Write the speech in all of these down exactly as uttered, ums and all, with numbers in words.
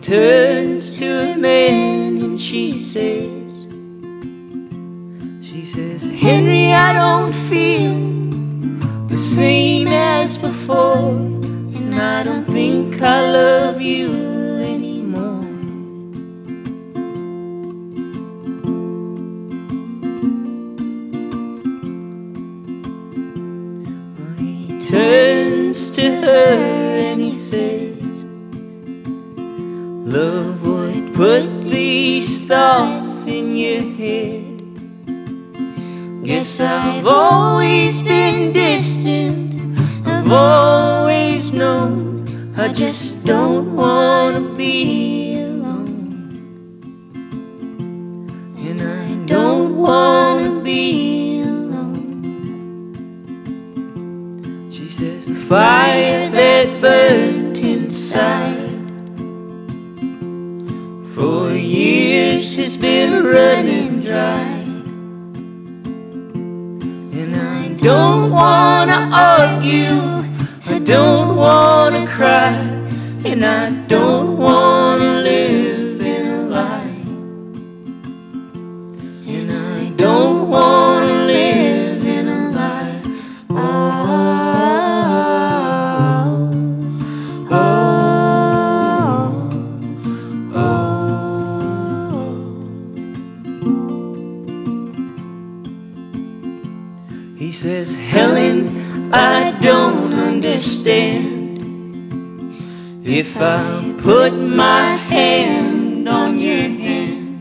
turns to a man and she says, she says, Henry, I don't feel the same as before, and I don't think I love you anymore. Well, he turns to her and he says, love would put these thoughts in your head. Guess I've always been distant, I've always known I just don't want to be alone. And I don't want to be alone. She says the fire that burnt inside for years has been running dry. And I don't wanna argue, I don't wanna cry, and I don't wanna live in a lie. And I don't wanna live in a lie. Oh, oh, oh. He says, Helen, I don't understand. If I put my hand on your hand,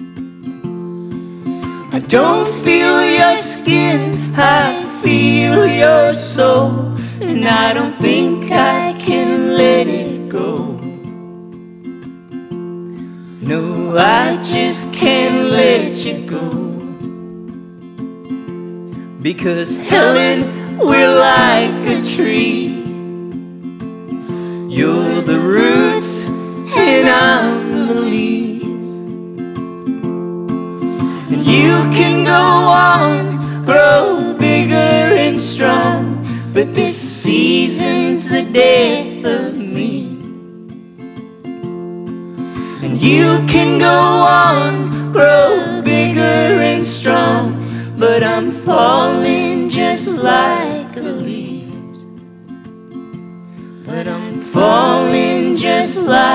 I don't feel your skin, I feel your soul, and I don't think I can let it go. No, I just can't let you go. Because Helen, we're like a tree. You're the roots and I'm the leaves. And you can go on, grow bigger and strong, but this season's the death of me. And you can go on, grow bigger and strong, but I'm falling just like the leaves. But I'm falling just like